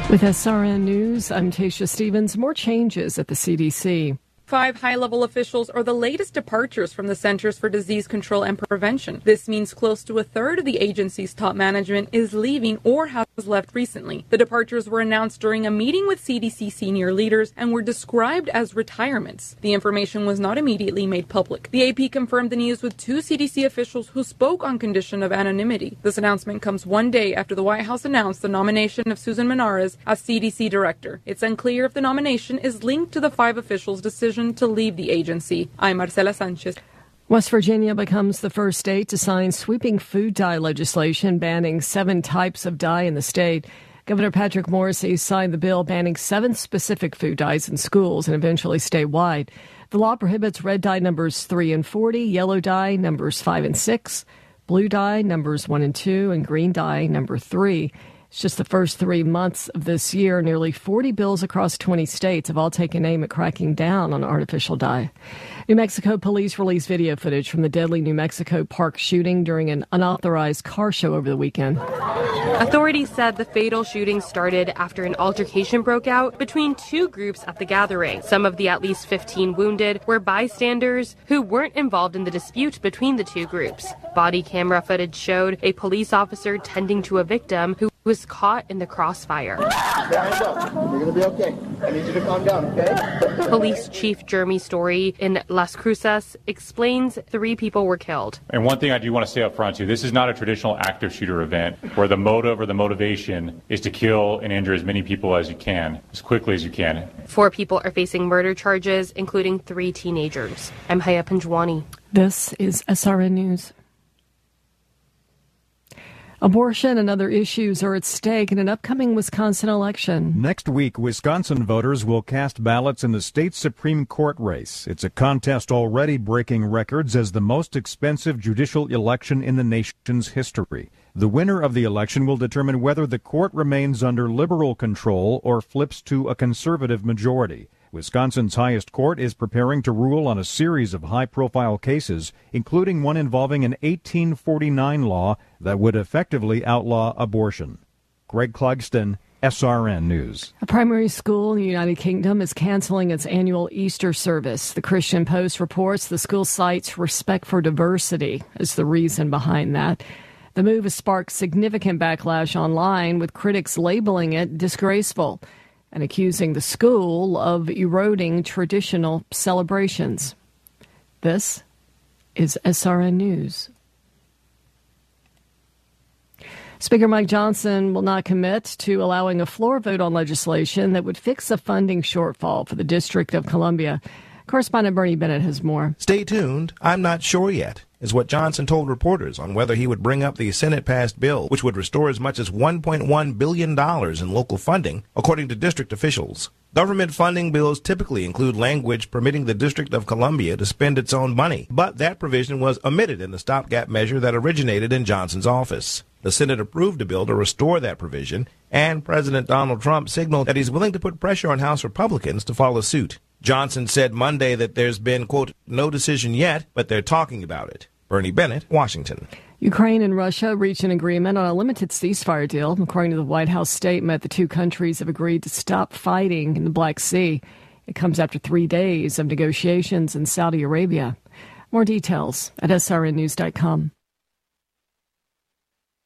With SRN News, I'm Tasha Stevens. More changes at the CDC. 5 high-level officials are the latest departures from the Centers for Disease Control and Prevention. This means close to a third of the agency's top management is leaving or has left recently. The departures were announced during a meeting with CDC senior leaders and were described as retirements. The information was not immediately made public. The AP confirmed the news with 2 CDC officials who spoke on condition of anonymity. This announcement comes one day after the White House announced the nomination of Susan Menares as CDC director. It's unclear if the nomination is linked to the 5 officials' decision to leave the agency. I'm Marcela Sanchez. West Virginia becomes the first state to sign sweeping food dye legislation banning 7 types of dye in the state. Governor Patrick Morrisey signed the bill banning 7 specific food dyes in schools and eventually statewide. The law prohibits red dye numbers 3 and 40, yellow dye numbers 5 and 6, blue dye numbers 1 and 2, and green dye number 3. It's just the first 3 months of this year. Nearly 40 bills across 20 states have all taken aim at cracking down on artificial dye. New Mexico police released video footage from the deadly New Mexico Park shooting during an unauthorized car show over the weekend. Authorities said the fatal shooting started after an altercation broke out between 2 groups at the gathering. Some of the at least 15 wounded were bystanders who weren't involved in the dispute between the 2 groups. Body camera footage showed a police officer tending to a victim who was caught in the crossfire. Hands up. You're going to be okay. I need you to calm down, okay? Police Chief Jeremy Story in Las Cruces explains 3 people were killed. And one thing I do want to say up front, too, this is not a traditional active shooter event where the motive or the motivation is to kill and injure as many people as you can, as quickly as you can. 4 people are facing murder charges, including 3 teenagers. I'm Haya Panjwani. This is SRN News. Abortion and other issues are at stake in an upcoming Wisconsin election. Next week, Wisconsin voters will cast ballots in the state Supreme Court race. It's a contest already breaking records as the most expensive judicial election in the nation's history. The winner of the election will determine whether the court remains under liberal control or flips to a conservative majority. Wisconsin's highest court is preparing to rule on a series of high-profile cases, including one involving an 1849 law that would effectively outlaw abortion. Greg Clugston, SRN News. A primary school in the United Kingdom is canceling its annual Easter service. The Christian Post reports the school cites respect for diversity as the reason behind that. The move has sparked significant backlash online, with critics labeling it disgraceful and accusing the school of eroding traditional celebrations. This is SRN News. Speaker Mike Johnson will not commit to allowing a floor vote on legislation that would fix a funding shortfall for the District of Columbia. Correspondent Bernie Bennett has more. Stay tuned. I'm not sure yet, is what Johnson told reporters on whether he would bring up the Senate-passed bill, which would restore as much as $1.1 billion in local funding, according to district officials. Government funding bills typically include language permitting the District of Columbia to spend its own money, but that provision was omitted in the stopgap measure that originated in Johnson's office. The Senate approved a bill to restore that provision, and President Donald Trump signaled that he's willing to put pressure on House Republicans to follow suit. Johnson said Monday that there's been, quote, no decision yet, but they're talking about it. Bernie Bennett, Washington. Ukraine and Russia reached an agreement on a limited ceasefire deal. According to the White House statement, the 2 countries have agreed to stop fighting in the Black Sea. It comes after 3 days of negotiations in Saudi Arabia. More details at srnnews.com.